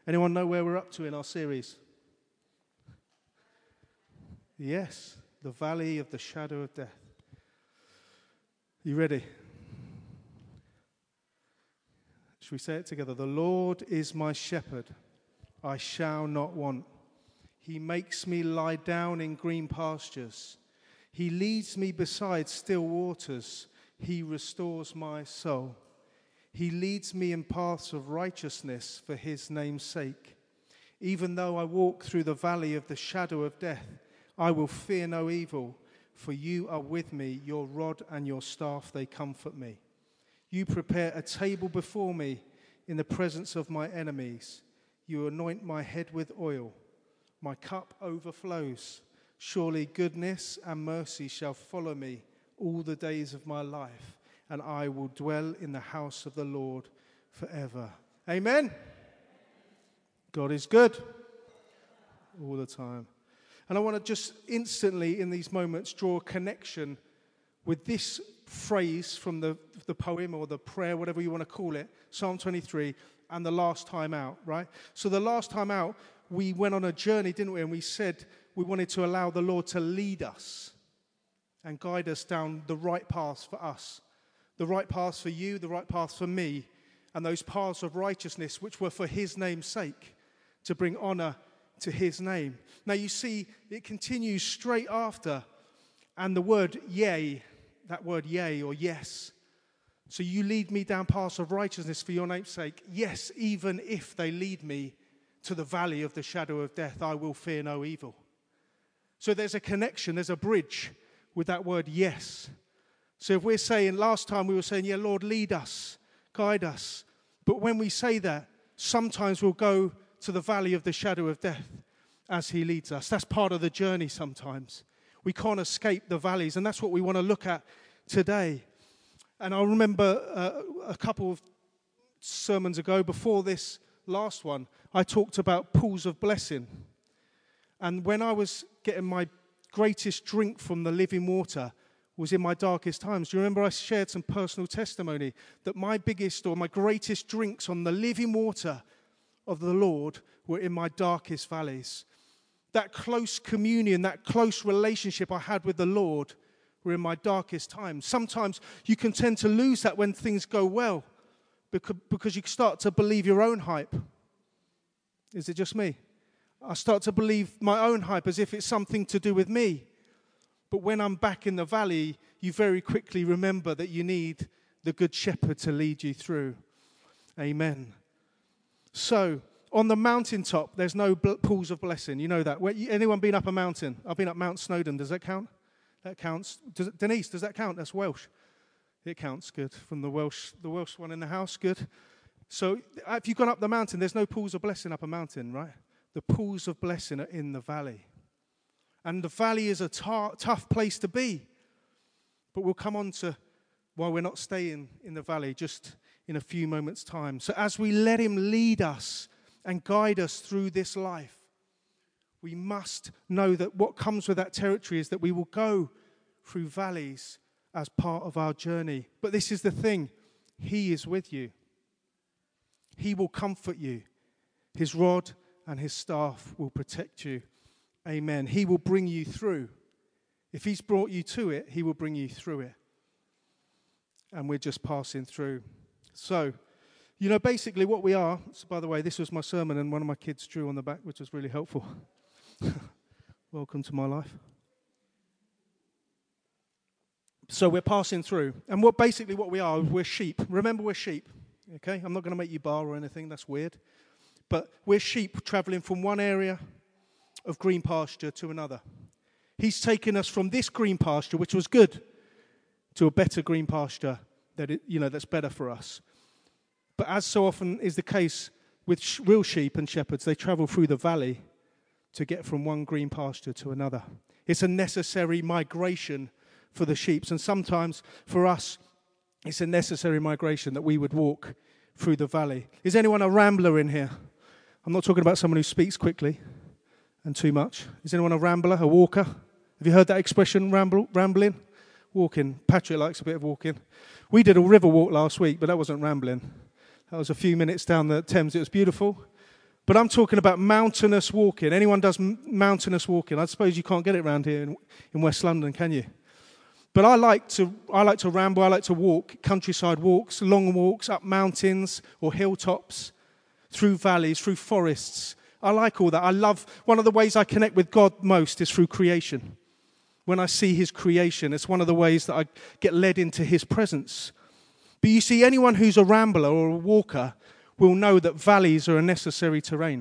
Anyone know where we're up to in our series? Yes, the valley of the shadow of death. You ready? Should we say it together? The Lord is my shepherd, I shall not want. He makes me lie down in green pastures. He leads me beside still waters. He restores my soul. He leads me in paths of righteousness for his name's sake. Even though I walk through the valley of the shadow of death, I will fear no evil, for you are with me. Your rod and your staff, they comfort me. You prepare a table before me in the presence of my enemies. You anoint my head with oil. My cup overflows. Surely goodness and mercy shall follow me all the days of my life, and I will dwell in the house of the Lord forever. Amen? God is good all the time. And I want to just instantly in these moments draw a connection with this phrase from the poem or the prayer, whatever you want to call it, Psalm 23, and the last time out, right? So the last time out, we went on a journey, didn't we? And we said we wanted to allow the Lord to lead us and guide us down the right paths for us. The right paths for you, the right paths for me, and those paths of righteousness which were for his name's sake, to bring honor to his name. Now you see, it continues straight after, and the word yea, that word yea or yes. So you lead me down paths of righteousness for your name's sake. Yes, even if they lead me to the valley of the shadow of death, I will fear no evil. So there's a connection, there's a bridge with that word yes. So if we're saying, last time we were saying, yeah, Lord, lead us, guide us. But when we say that, sometimes we'll go to the valley of the shadow of death as he leads us. That's part of the journey sometimes. We can't escape the valleys, and that's what we want to look at today. And I remember a couple of sermons ago, before this last one, I talked about pools of blessing. And when I was getting my greatest drink from the living water was in my darkest times. Do you remember I shared some personal testimony that my biggest or my greatest drinks on the living water of the Lord were in my darkest valleys? That close communion, that close relationship I had with the Lord were in my darkest times. Sometimes you can tend to lose that when things go well because you start to believe your own hype. Is it just me? I start to believe my own hype as if it's something to do with me. But when I'm back in the valley, you very quickly remember that you need the good shepherd to lead you through. Amen. So, on the mountaintop, there's no pools of blessing. You know that. Anyone been up a mountain? I've been up Mount Snowdon. Does that count? That counts. Denise, does that count? That's Welsh. It counts. Good. From the Welsh one in the house. Good. So, if you've gone up the mountain, there's no pools of blessing up a mountain, right? The pools of blessing are in the valley. And the valley is a tough place to be. But we'll come on to why we're not staying in the valley just in a few moments' time. So as we let him lead us and guide us through this life, we must know that what comes with that territory is that we will go through valleys as part of our journey. But this is the thing. He is with you. He will comfort you. His rod and his staff will protect you. Amen. He will bring you through. If he's brought you to it, he will bring you through it. And we're just passing through. So, basically what we are, so by the way, this was my sermon and one of my kids drew on the back, which was really helpful. Welcome to my life. So we're passing through. And what we are, we're sheep. Remember, we're sheep. Okay? I'm not going to make you bar or anything. That's weird. But we're sheep traveling from one area of green pasture to another. He's taken us from this green pasture, which was good, to a better green pasture that's better for us. But as so often is the case with real sheep and shepherds, they travel through the valley to get from one green pasture to another. It's a necessary migration for the sheep. And sometimes for us, it's a necessary migration that we would walk through the valley. Is anyone a rambler in here? I'm not talking about someone who speaks quickly and too much. Is anyone a rambler, a walker? Have you heard that expression, rambling? Walking. Patrick likes a bit of walking. We did a river walk last week, but that wasn't rambling. That was a few minutes down the Thames. It was beautiful. But I'm talking about mountainous walking. Anyone does mountainous walking? I suppose you can't get it around here in West London, can you? But I like to ramble. I like to walk, countryside walks, long walks up mountains or hilltops, through valleys, through forests. I like all that. One of the ways I connect with God most is through creation. When I see his creation, it's one of the ways that I get led into his presence. But you see, anyone who's a rambler or a walker will know that valleys are a necessary terrain.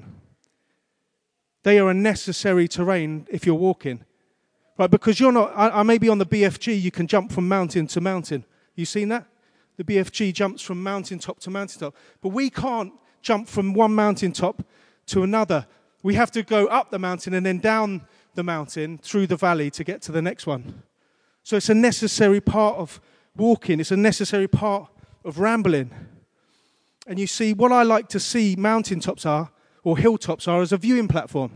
They are a necessary terrain if you're walking. Right, because you're not, I may be on the BFG, you can jump from mountain to mountain. You seen that? The BFG jumps from mountaintop to mountaintop. But we can't jump from one mountaintop to another. We have to go up the mountain and then down the mountain through the valley to get to the next one. So it's a necessary part of walking. It's a necessary part of rambling. And you see, what I like to see mountaintops are, or hilltops are, as a viewing platform.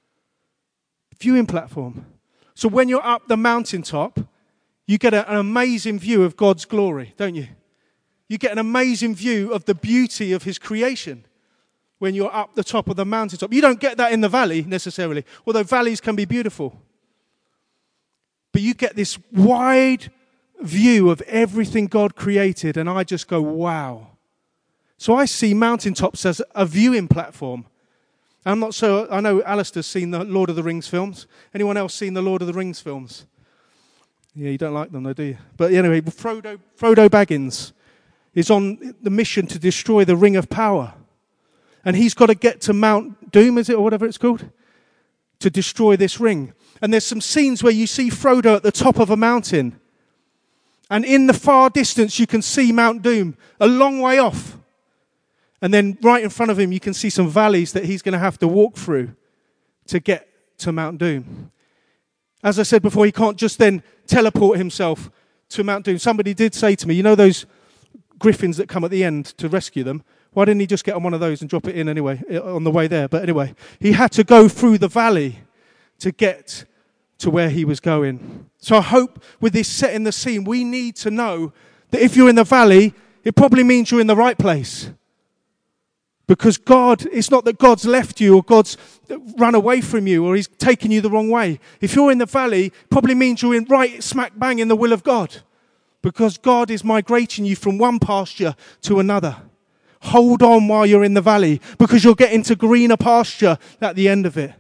Viewing platform. So when you're up the mountaintop, you get an amazing view of God's glory, don't you? You get an amazing view of the beauty of his creation when you're up the top of the mountaintop. You don't get that in the valley necessarily, although valleys can be beautiful. But you get this wide view of everything God created, and I just go, wow. So I see mountaintops as a viewing platform. I know Alistair's seen the Lord of the Rings films. Anyone else seen the Lord of the Rings films? Yeah, you don't like them though, do you? But anyway, Frodo Baggins is on the mission to destroy the Ring of Power. And he's got to get to Mount Doom, is it, or whatever it's called, to destroy this ring. And there's some scenes where you see Frodo at the top of a mountain. And in the far distance, you can see Mount Doom a long way off. And then right in front of him, you can see some valleys that he's going to have to walk through to get to Mount Doom. As I said before, he can't just then teleport himself to Mount Doom. Somebody did say to me, you know those griffins that come at the end to rescue them? Why didn't he just get on one of those and drop it in anyway, on the way there? But anyway, he had to go through the valley to get to where he was going. So I hope with this setting the scene, we need to know that if you're in the valley, it probably means you're in the right place. Because God, it's not that God's left you or God's run away from you or he's taken you the wrong way. If you're in the valley, it probably means you're in right smack bang in the will of God. Because God is migrating you from one pasture to another. Hold on while you're in the valley because you'll get into greener pasture at the end of it.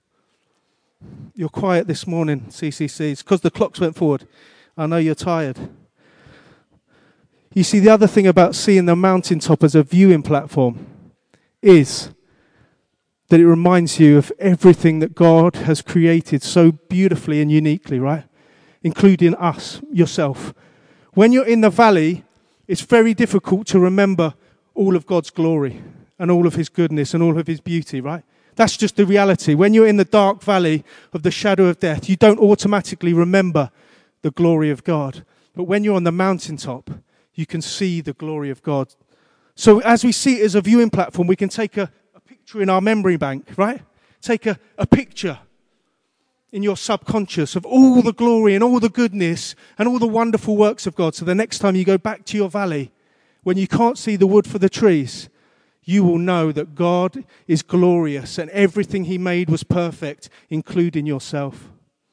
You're quiet this morning, CCC. It's because the clocks went forward. I know you're tired. You see, the other thing about seeing the mountaintop as a viewing platform is that it reminds you of everything that God has created so beautifully and uniquely, right? Including us, yourself. When you're in the valley, it's very difficult to remember all of God's glory and all of his goodness and all of his beauty, right? That's just the reality. When you're in the dark valley of the shadow of death, you don't automatically remember the glory of God. But when you're on the mountaintop, you can see the glory of God. So as we see it as a viewing platform, we can take a picture in our memory bank, right? Take a picture in your subconscious of all the glory and all the goodness and all the wonderful works of God. So the next time you go back to your valley, when you can't see the wood for the trees, you will know that God is glorious and everything he made was perfect, including yourself.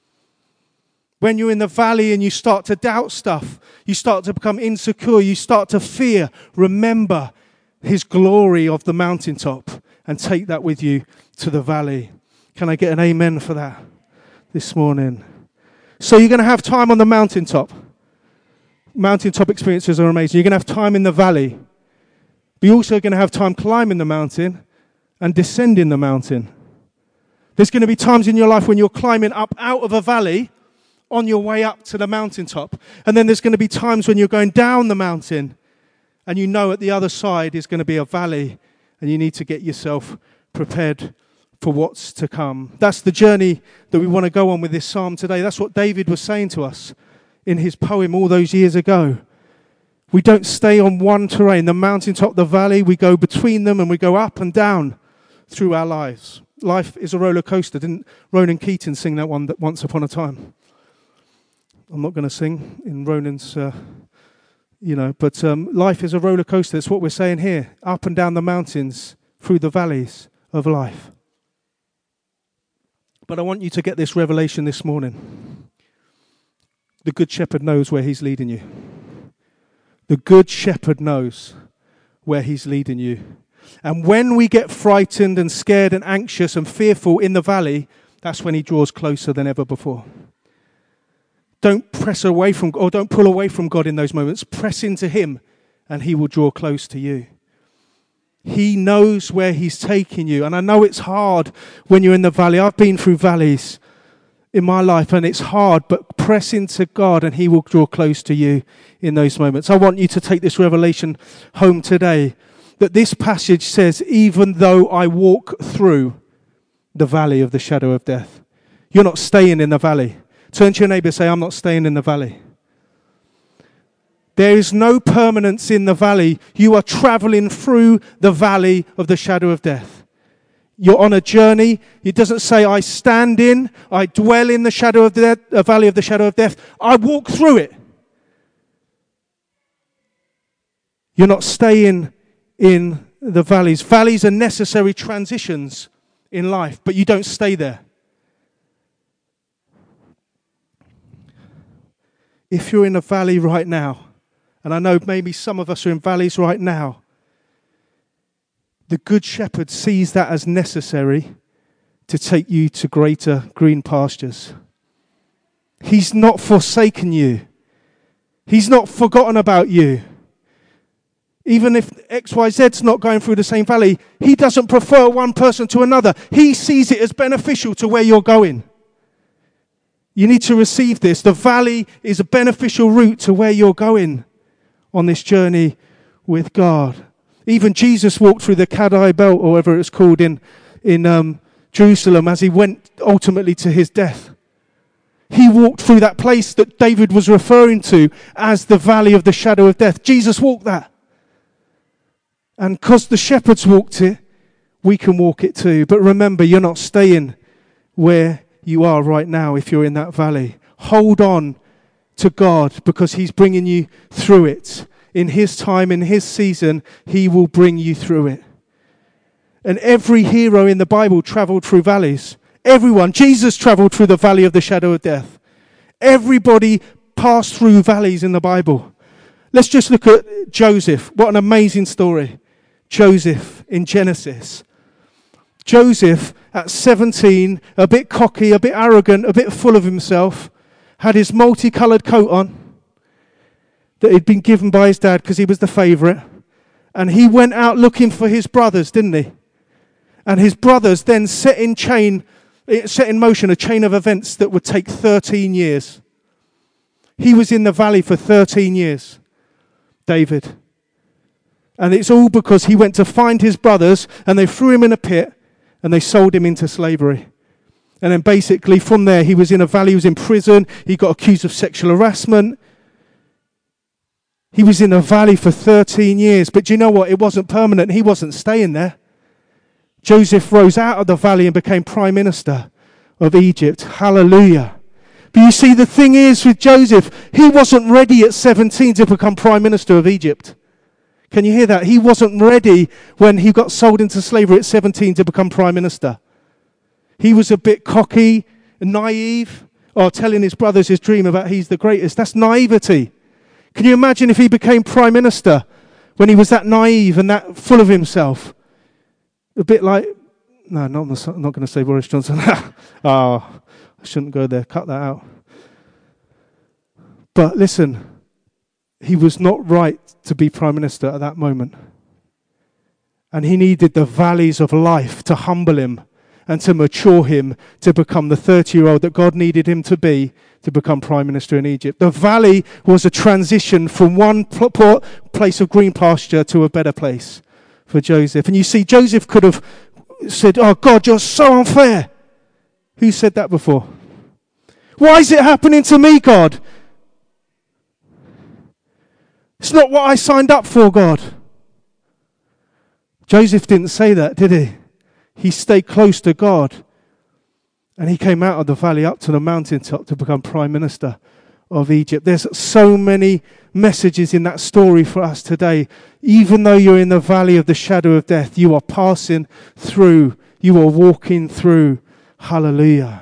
When you're in the valley and you start to doubt stuff, you start to become insecure, you start to fear, remember his glory of the mountaintop and take that with you to the valley. Can I get an amen for that this morning? So you're going to have time on the mountaintop. Mountaintop experiences are amazing. You're going to have time in the valley. But you're also going to have time climbing the mountain and descending the mountain. There's going to be times in your life when you're climbing up out of a valley on your way up to the mountaintop. And then there's going to be times when you're going down the mountain and you know at the other side is going to be a valley and you need to get yourself prepared for what's to come. That's the journey that we want to go on with this psalm today. That's what David was saying to us in his poem all those years ago. We don't stay on one terrain, the mountaintop, the valley. We go between them and we go up and down through our lives. Life is a roller coaster. Didn't Ronan Keating sing that one that Once Upon a Time? I'm not going to sing in Ronan's, but life is a roller coaster. That's what we're saying here. Up and down the mountains, through the valleys, of life. But I want you to get this revelation this morning. The Good Shepherd knows where he's leading you. The Good Shepherd knows where he's leading you. And when we get frightened and scared and anxious and fearful in the valley, that's when he draws closer than ever before. Don't press away from, or don't pull away from God in those moments. Press into him and he will draw close to you. He knows where he's taking you. And I know it's hard when you're in the valley. I've been through valleys in my life and it's hard, but press into God and he will draw close to you in those moments. I want you to take this revelation home today, that this passage says, even though I walk through the valley of the shadow of death. You're not staying in the valley. Turn to your neighbour and say, I'm not staying in the valley. There is no permanence in the valley. You are travelling through the valley of the shadow of death. You're on a journey. It doesn't say, I stand in, I dwell in the shadow of the valley of the shadow of death. I walk through it. You're not staying in the valleys. Valleys are necessary transitions in life, but you don't stay there. If you're in a valley right now, and I know maybe some of us are in valleys right now, the Good Shepherd sees that as necessary to take you to greater green pastures. He's not forsaken you. He's not forgotten about you. Even if XYZ's not going through the same valley, he doesn't prefer one person to another. He sees it as beneficial to where you're going. You need to receive this. The valley is a beneficial route to where you're going on this journey with God. Even Jesus walked through the Kadai Belt, or whatever it's called, in Jerusalem as he went ultimately to his death. He walked through that place that David was referring to as the valley of the shadow of death. Jesus walked that. And because the shepherds walked it, we can walk it too. But remember, you're not staying where you are right now if you're in that valley. Hold on to God because he's bringing you through it. In his time, in his season, he will bring you through it. And every hero in the Bible traveled through valleys. Everyone. Jesus traveled through the valley of the shadow of death. Everybody passed through valleys in the Bible. Let's just look at Joseph. What an amazing story. Joseph in Genesis. Joseph, at 17, a bit cocky, a bit arrogant, a bit full of himself, had his multicolored coat on that he'd been given by his dad because he was the favourite. And he went out looking for his brothers, didn't he? And his brothers then set in motion a chain of events that would take 13 years. He was in the valley for 13 years, David. And it's all because he went to find his brothers and they threw him in a pit and they sold him into slavery. And then basically from there he was in a valley, he was in prison, he got accused of sexual harassment. He was in a valley for 13 years. But do you know what? It wasn't permanent. He wasn't staying there. Joseph rose out of the valley and became prime minister of Egypt. Hallelujah. But you see, the thing is with Joseph, he wasn't ready at 17 to become prime minister of Egypt. Can you hear that? He wasn't ready when he got sold into slavery at 17 to become prime minister. He was a bit cocky, naive, or telling his brothers his dream about he's the greatest. That's naivety. Can you imagine if he became prime minister when he was that naive and that full of himself? A bit like, no, I'm not going to say Boris Johnson. Oh, I shouldn't go there. Cut that out. But listen, he was not right to be prime minister at that moment. And he needed the valleys of life to humble him and to mature him to become the 30-year-old that God needed him to be to become prime minister in Egypt. The valley was a transition from one place of green pasture to a better place for Joseph. And you see, Joseph could have said, oh God, you're so unfair. Who said that before? Why is it happening to me, God? It's not what I signed up for, God. Joseph didn't say that, did he? He stayed close to God. And he came out of the valley up to the mountaintop to become prime minister of Egypt. There's so many messages in that story for us today. Even though you're in the valley of the shadow of death, you are passing through. You are walking through. Hallelujah.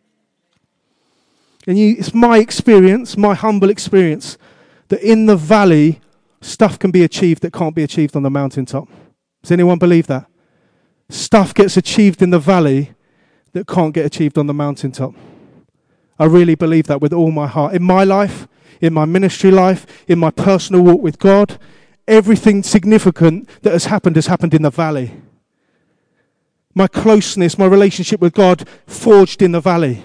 And it's my experience, my humble experience, that in the valley, stuff can be achieved that can't be achieved on the mountaintop. Does anyone believe that? Stuff gets achieved in the valley that can't get achieved on the mountaintop. I really believe that with all my heart. In my life, in my ministry life, in my personal walk with God, everything significant that has happened in the valley. My closeness, my relationship with God, forged in the valley.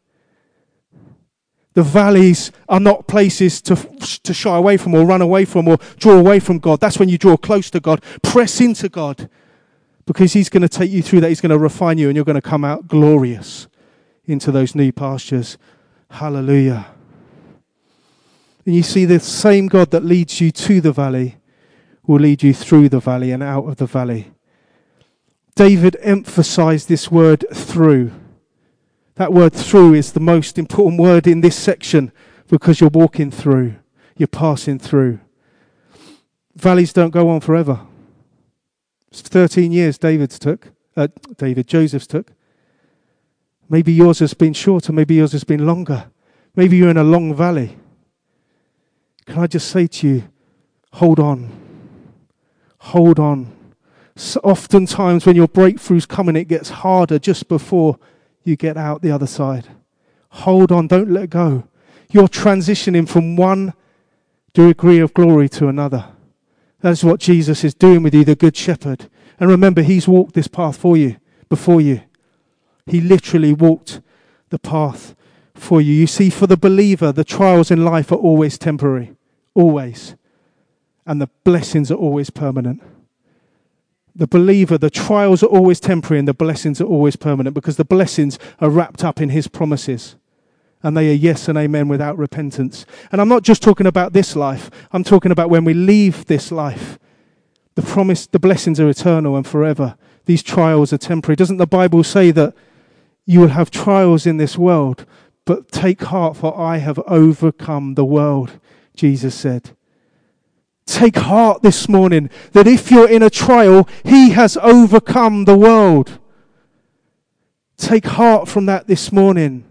The valleys are not places to shy away from or run away from or draw away from God. That's when you draw close to God. Press into God. Because he's going to take you through that. He's going to refine you and you're going to come out glorious into those new pastures. Hallelujah. And you see, the same God that leads you to the valley will lead you through the valley and out of the valley. David emphasized this word through. That word through is the most important word in this section because you're walking through. You're passing through. Valleys don't go on forever. It's 13 years Joseph's took. Maybe yours has been shorter. Maybe yours has been longer. Maybe you're in a long valley. Can I just say to you, hold on. Hold on. So oftentimes when your breakthrough's coming, it gets harder just before you get out the other side. Hold on. Don't let go. You're transitioning from one degree of glory to another. That's what Jesus is doing with you, the Good Shepherd. And remember, he's walked this path for you, before you. He literally walked the path for you. You see, for the believer, the trials in life are always temporary. Always. And the blessings are always permanent. The believer, the trials are always temporary and the blessings are always permanent because the blessings are wrapped up in his promises. And they are yes and amen without repentance. And I'm not just talking about this life. I'm talking about when we leave this life. The blessings are eternal and forever. These trials are temporary. Doesn't the Bible say that you will have trials in this world, but take heart, for I have overcome the world, Jesus said. Take heart this morning that if you're in a trial, he has overcome the world. Take heart from that this morning.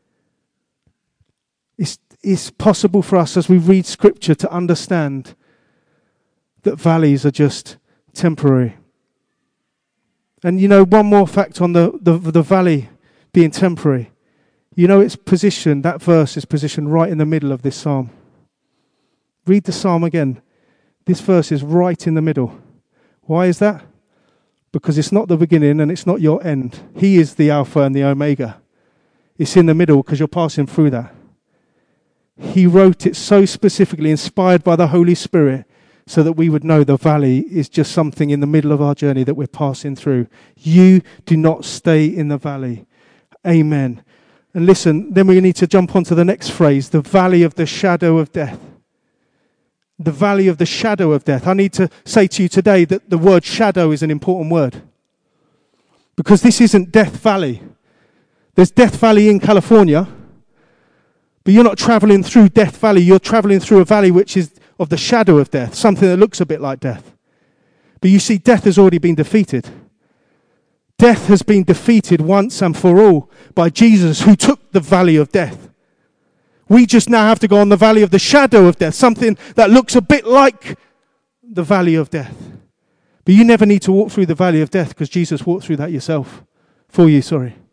It's possible for us as we read Scripture to understand that valleys are just temporary. And you know, one more fact on the valley being temporary. You know, it's positioned, that verse is positioned right in the middle of this psalm. Read the psalm again. This verse is right in the middle. Why is that? Because it's not the beginning and it's not your end. He is the Alpha and the Omega. It's in the middle because you're passing through that. He wrote it so specifically, inspired by the Holy Spirit, so that we would know the valley is just something in the middle of our journey that we're passing through. You do not stay in the valley. Amen. And listen, then we need to jump on to the next phrase, the valley of the shadow of death. The valley of the shadow of death. I need to say to you today that the word shadow is an important word. Because this isn't Death Valley. There's Death Valley in California, but you're not traveling through Death Valley. You're traveling through a valley which is of the shadow of death, something that looks a bit like death. But you see, death has already been defeated. Death has been defeated once and for all by Jesus, who took the valley of death. We just now have to go on the valley of the shadow of death, something that looks a bit like the valley of death. But you never need to walk through the valley of death because Jesus walked through that for you.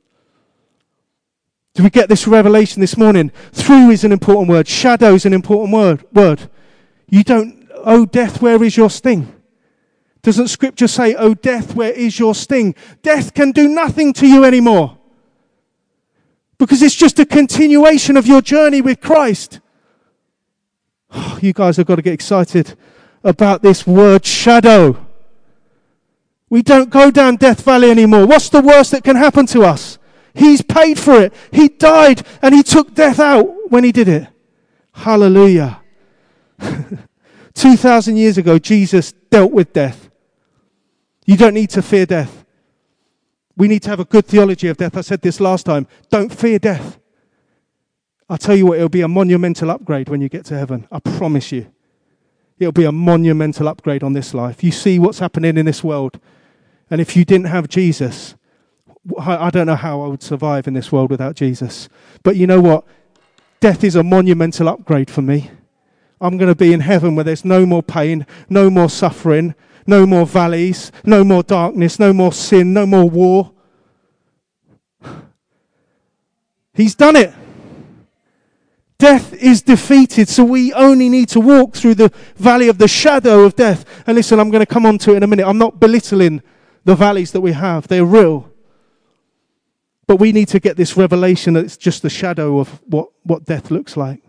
Do we get this revelation this morning? Through is an important word. Shadow is an important word. You don't, oh death, where is your sting? Doesn't Scripture say, oh death, where is your sting? Death can do nothing to you anymore. Because it's just a continuation of your journey with Christ. Oh, you guys have got to get excited about this word shadow. We don't go down Death Valley anymore. What's the worst that can happen to us? He's paid for it. He died and he took death out when he did it. Hallelujah. 2,000 years ago, Jesus dealt with death. You don't need to fear death. We need to have a good theology of death. I said this last time. Don't fear death. I'll tell you what, it'll be a monumental upgrade when you get to heaven. I promise you. It'll be a monumental upgrade on this life. You see what's happening in this world. And if you didn't have Jesus, I don't know how I would survive in this world without Jesus. But you know what? Death is a monumental upgrade for me. I'm going to be in heaven where there's no more pain, no more suffering, no more valleys, no more darkness, no more sin, no more war. He's done it. Death is defeated, so we only need to walk through the valley of the shadow of death. And listen, I'm going to come on to it in a minute. I'm not belittling the valleys that we have. They're real. But we need to get this revelation that it's just the shadow of what death looks like.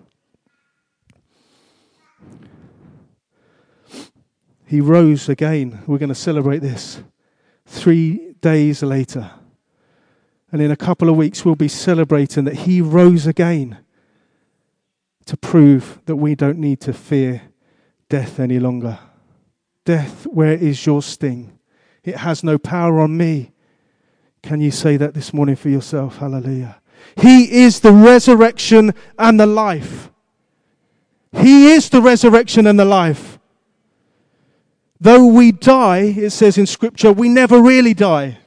He rose again. We're going to celebrate this 3 days later. And in a couple of weeks, we'll be celebrating that he rose again to prove that we don't need to fear death any longer. Death, where is your sting? It has no power on me. Can you say that this morning for yourself? Hallelujah. He is the resurrection and the life. He is the resurrection and the life. Though we die, it says in Scripture, we never really die.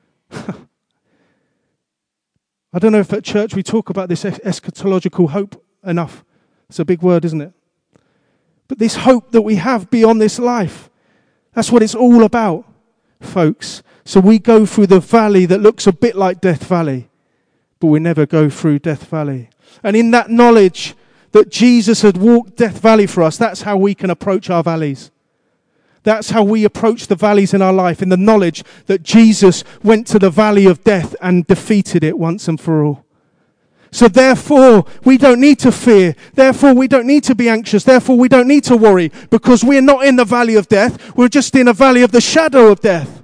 I don't know if at church we talk about this eschatological hope enough. It's a big word, isn't it? But this hope that we have beyond this life, that's what it's all about, folks. So we go through the valley that looks a bit like Death Valley, but we never go through Death Valley. And in that knowledge that Jesus had walked Death Valley for us, that's how we can approach our valleys. That's how we approach the valleys in our life, in the knowledge that Jesus went to the valley of death and defeated it once and for all. So therefore, we don't need to fear. Therefore, we don't need to be anxious. Therefore, we don't need to worry, because we're not in the valley of death. We're just in a valley of the shadow of death.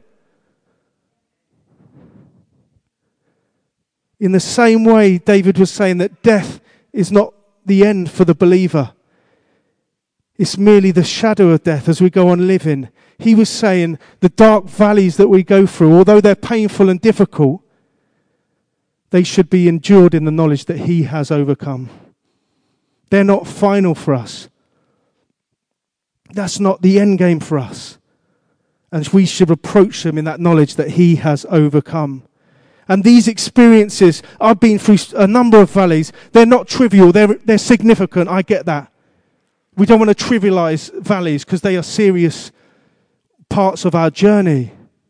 In the same way, David was saying that death is not the end for the believer. It's merely the shadow of death as we go on living. He was saying the dark valleys that we go through, although they're painful and difficult, they should be endured in the knowledge that he has overcome. They're not final for us. That's not the end game for us. And we should approach them in that knowledge that he has overcome. And these experiences, I've been through a number of valleys. They're not trivial. They're significant. I get that. We don't want to trivialize valleys because they are serious parts of our journey.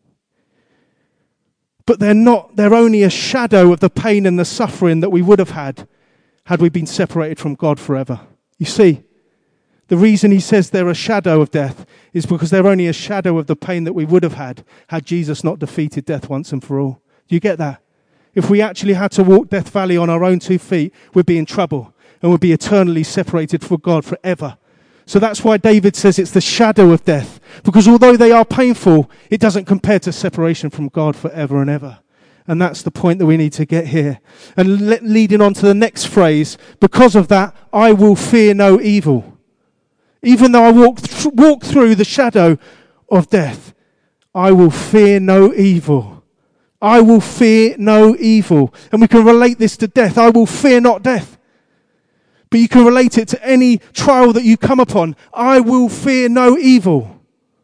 But they're only a shadow of the pain and the suffering that we would have had we been separated from God forever. You see, the reason he says they're a shadow of death is because they're only a shadow of the pain that we would have had Jesus not defeated death once and for all. Do you get that? If we actually had to walk Death Valley on our own 2 feet, we'd be in trouble and we'd be eternally separated from God forever. So that's why David says it's the shadow of death. Because although they are painful, it doesn't compare to separation from God forever and ever. And that's the point that we need to get here. And leading on to the next phrase, because of that, I will fear no evil. Even though I walk through the shadow of death, I will fear no evil. I will fear no evil. And we can relate this to death. I will fear not death. But you can relate it to any trial that you come upon. I will fear no evil.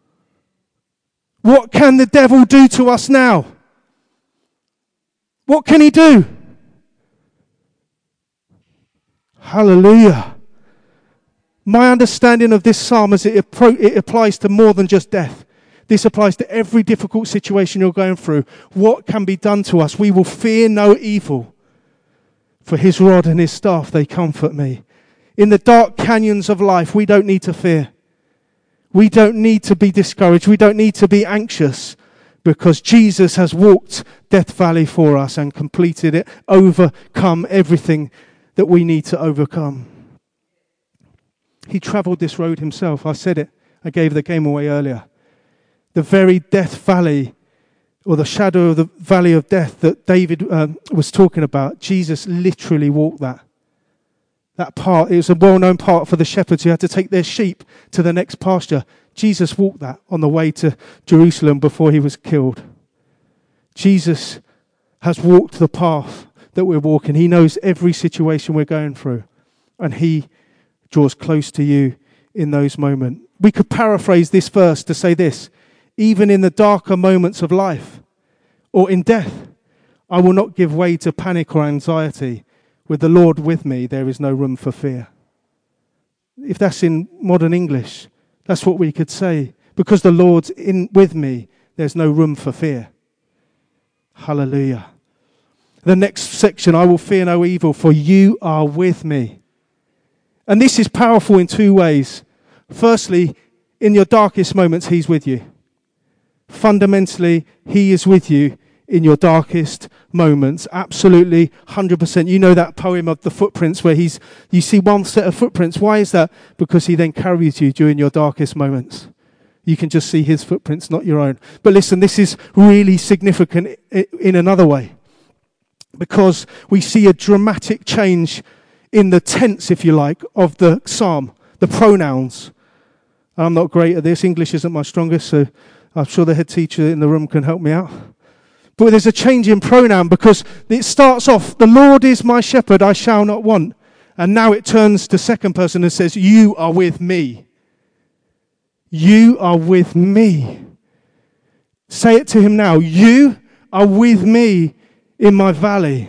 What can the devil do to us now? What can he do? Hallelujah. My understanding of this psalm is it applies to more than just death. This applies to every difficult situation you're going through. What can be done to us? We will fear no evil. For his rod and his staff, they comfort me. In the dark canyons of life, we don't need to fear. We don't need to be discouraged. We don't need to be anxious, because Jesus has walked Death Valley for us and completed it, overcome everything that we need to overcome. He traveled this road himself. I said it. I gave the game away earlier. The very Death Valley, or the shadow of the valley of death that David was talking about, Jesus literally walked that. That part, it was a well-known part for the shepherds who had to take their sheep to the next pasture. Jesus walked that on the way to Jerusalem before he was killed. Jesus has walked the path that we're walking. He knows every situation we're going through. And he draws close to you in those moments. We could paraphrase this verse to say this: even in the darker moments of life or in death, I will not give way to panic or anxiety. With the Lord with me, there is no room for fear. If that's in modern English, that's what we could say. Because the Lord's with me, there's no room for fear. Hallelujah. The next section, I will fear no evil, for you are with me. And this is powerful in two ways. Firstly, in your darkest moments, he's with you. Fundamentally, he is with you in your darkest moments. Absolutely, 100%. You know that poem of the footprints where you see one set of footprints. Why is that? Because he then carries you during your darkest moments. You can just see his footprints, not your own. But listen, this is really significant in another way. Because we see a dramatic change in the tense, if you like, of the psalm, the pronouns. I'm not great at this. English isn't my strongest, so I'm sure the head teacher in the room can help me out. But there's a change in pronoun because it starts off, the Lord is my shepherd, I shall not want. And now it turns to second person and says, you are with me. You are with me. Say it to him now. You are with me in my valley.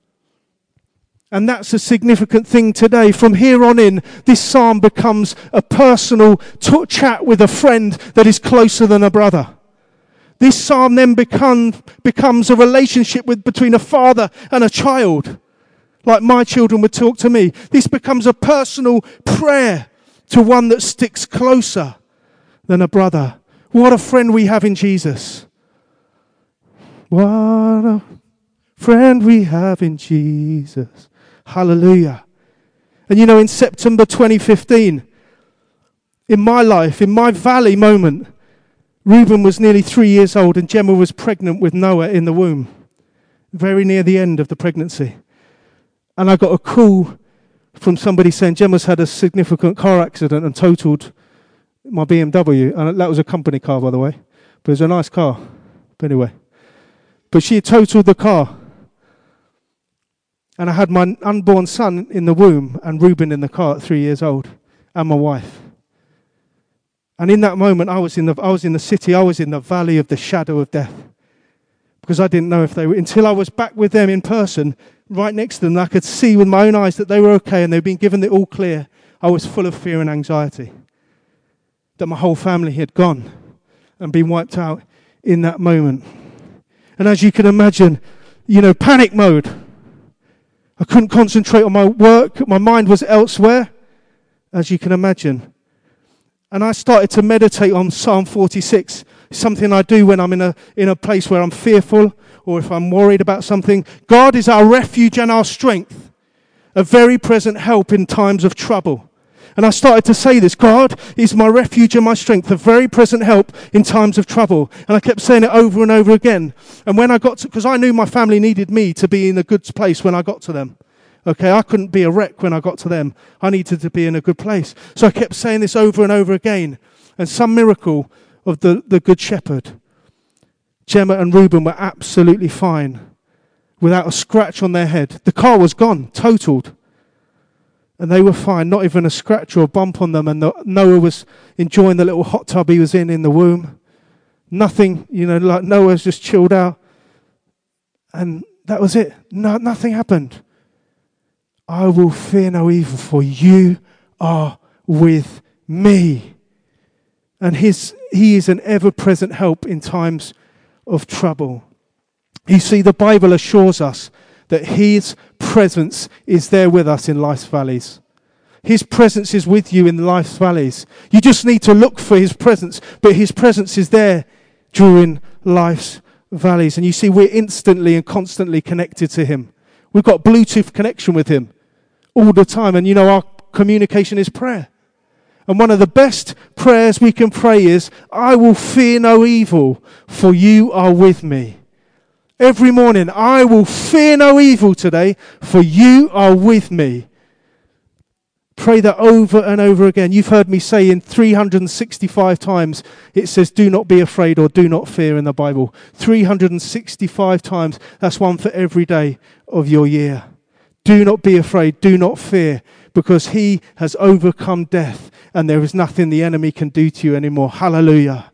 And that's a significant thing today. From here on in, this psalm becomes a personal chat with a friend that is closer than a brother. This psalm then becomes a relationship between a father and a child, like my children would talk to me. This becomes a personal prayer to one that sticks closer than a brother. What a friend we have in Jesus. What a friend we have in Jesus. Hallelujah. And you know, in September 2015, in my life, in my valley moment, Reuben was nearly 3 years old and Gemma was pregnant with Noah in the womb, very near the end of the pregnancy. And I got a call from somebody saying Gemma's had a significant car accident and totaled my BMW. And that was a company car, by the way. But it was a nice car. But anyway. But she had totaled the car. And I had my unborn son in the womb and Reuben in the car at 3 years old and my wife. And in that moment, I was in the city, I was in the valley of the shadow of death. Because I didn't know if they were, until I was back with them in person, right next to them, I could see with my own eyes that they were okay and they'd been given the all clear. I was full of fear and anxiety that my whole family had gone and been wiped out in that moment. And as you can imagine, you know, panic mode. I couldn't concentrate on my work. My mind was elsewhere, as you can imagine. And I started to meditate on Psalm 46, something I do when I'm in a place where I'm fearful or if I'm worried about something. God is our refuge and our strength, a very present help in times of trouble. And I started to say this, God is my refuge and my strength, a very present help in times of trouble. And I kept saying it over and over again. And when I got to, because I knew my family needed me to be in a good place when I got to them. Okay, I couldn't be a wreck when I got to them. I needed to be in a good place. So I kept saying this over and over again. And some miracle of the Good Shepherd, Gemma and Reuben were absolutely fine, without a scratch on their head. The car was gone, totaled. And they were fine, not even a scratch or a bump on them. And Noah was enjoying the little hot tub he was in the womb. Nothing, you know, like Noah's just chilled out. And that was it. No, nothing happened. I will fear no evil, for you are with me. And he is an ever-present help in times of trouble. You see, the Bible assures us that his presence is there with us in life's valleys. His presence is with you in life's valleys. You just need to look for his presence, but his presence is there during life's valleys. And you see, we're instantly and constantly connected to him. We've got Bluetooth connection with him all the time. And you know, our communication is prayer. And one of the best prayers we can pray is, I will fear no evil, for you are with me. Every morning, I will fear no evil today, for you are with me. Pray that over and over again. You've heard me say in 365 times, it says, do not be afraid or do not fear in the Bible. 365 times. That's one for every day of your year. Do not be afraid. Do not fear, because he has overcome death and there is nothing the enemy can do to you anymore. Hallelujah.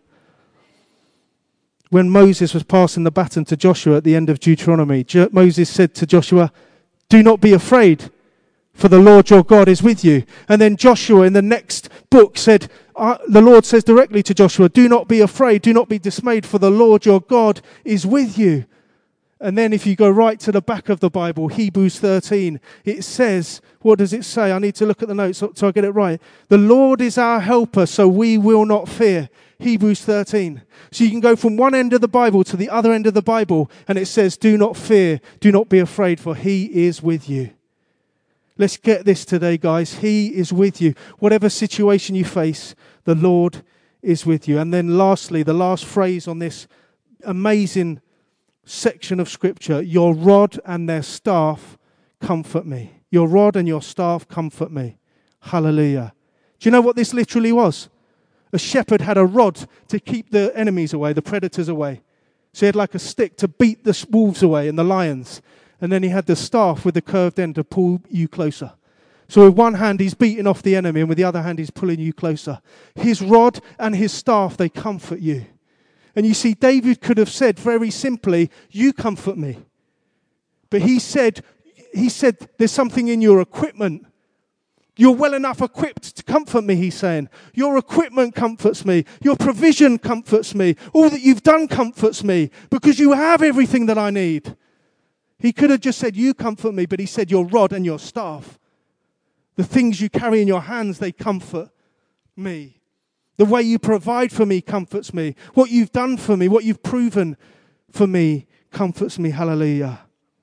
When Moses was passing the baton to Joshua at the end of Deuteronomy, Moses said to Joshua, do not be afraid, for the Lord your God is with you. And then Joshua in the next book said, the Lord says directly to Joshua, do not be afraid, do not be dismayed, for the Lord your God is with you. And then if you go right to the back of the Bible, Hebrews 13, it says, what does it say? I need to look at the notes so I get it right. The Lord is our helper, so we will not fear. Hebrews 13. So you can go from one end of the Bible to the other end of the Bible, and it says, do not fear, do not be afraid, for he is with you. Let's get this today, guys. He is with you. Whatever situation you face, the Lord is with you. And then lastly, the last phrase on this amazing section of Scripture, your rod and their staff comfort me. Your rod and your staff comfort me. Hallelujah. Do you know what this literally was? A shepherd had a rod to keep the enemies away, the predators away. So he had like a stick to beat the wolves away and the lions. And then he had the staff with the curved end to pull you closer. So with one hand he's beating off the enemy and with the other hand he's pulling you closer. His rod and his staff, they comfort you. And you see, David could have said very simply, you comfort me. But he said, there's something in your equipment. You're well enough equipped to comfort me, he's saying. Your equipment comforts me. Your provision comforts me. All that you've done comforts me because you have everything that I need. He could have just said, you comfort me, but he said, your rod and your staff. The things you carry in your hands, they comfort me. The way you provide for me comforts me. What you've done for me, what you've proven for me comforts me. Hallelujah.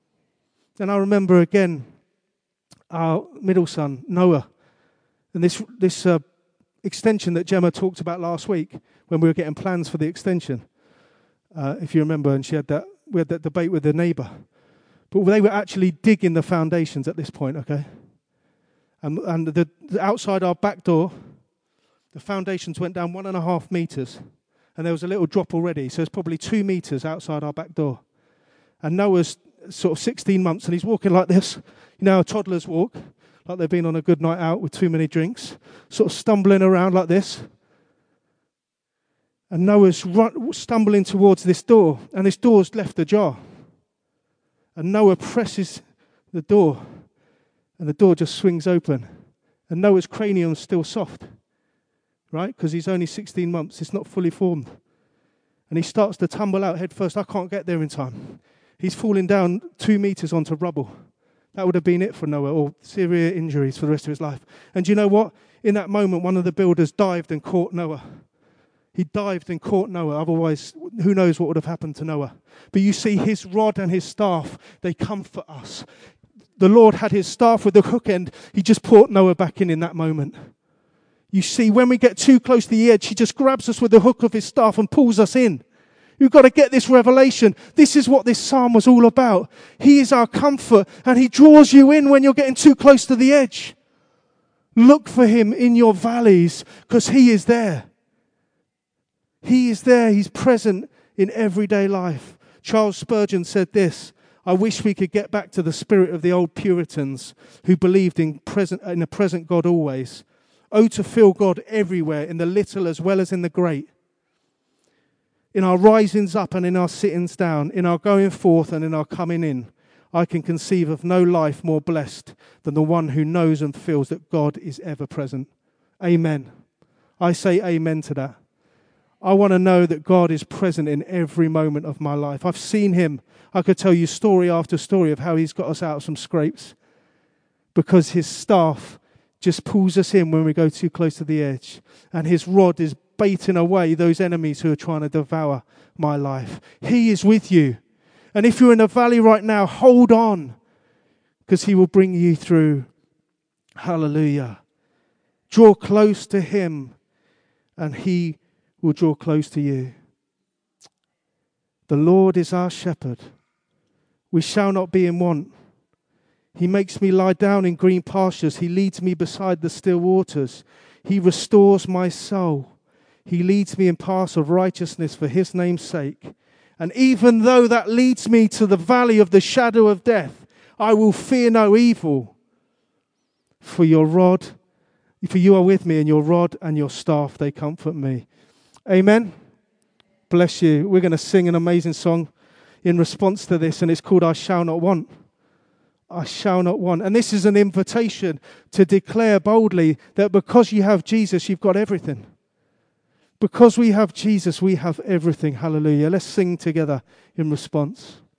And I remember again, our middle son, Noah, and this extension that Gemma talked about last week when we were getting plans for the extension, if you remember, and we had that debate with the neighbour. But they were actually digging the foundations at this point, okay? And the outside our back door, the foundations went down 1.5 meters, and there was a little drop already, so it's probably 2 meters outside our back door. And Noah's sort of 16 months, and he's walking like this. You know how toddlers walk, like they've been on a good night out with too many drinks, sort of stumbling around like this. And Noah's stumbling towards this door, and this door's left ajar. And Noah presses the door, and the door just swings open. And Noah's cranium's still soft, right? Because he's only 16 months. It's not fully formed. And he starts to tumble out head first. I can't get there in time. He's falling down 2 meters onto rubble. That would have been it for Noah, or severe injuries for the rest of his life. And do you know what? In that moment, one of the builders dived and caught Noah. He dived and caught Noah. Otherwise, who knows what would have happened to Noah. But you see, his rod and his staff, they comfort us. The Lord had his staff with the hook end. He just brought Noah back in that moment. You see, when we get too close to the edge, he just grabs us with the hook of his staff and pulls us in. You've got to get this revelation. This is what this psalm was all about. He is our comfort, and he draws you in when you're getting too close to the edge. Look for him in your valleys, because he is there. He is there. He's present in everyday life. Charles Spurgeon said this, I wish we could get back to the spirit of the old Puritans who believed in a present God always. Oh, to feel God everywhere, in the little as well as in the great. In our risings up and in our sittings down, in our going forth and in our coming in, I can conceive of no life more blessed than the one who knows and feels that God is ever present. Amen. I say amen to that. I want to know that God is present in every moment of my life. I've seen him. I could tell you story after story of how he's got us out of some scrapes because his staff just pulls us in when we go too close to the edge. And his rod is baiting away those enemies who are trying to devour my life. He is with you. And if you're in a valley right now, hold on, because he will bring you through. Hallelujah. Draw close to him, and he will draw close to you. The Lord is our shepherd. We shall not be in want. He makes me lie down in green pastures. He leads me beside the still waters. He restores my soul. He leads me in paths of righteousness for his name's sake. And even though that leads me to the valley of the shadow of death, I will fear no evil. For you are with me, and your rod and your staff, they comfort me. Amen. Bless you. We're going to sing an amazing song in response to this, and it's called I Shall Not Want. I shall not want. And this is an invitation to declare boldly that because you have Jesus, you've got everything. Because we have Jesus, we have everything. Hallelujah. Let's sing together in response.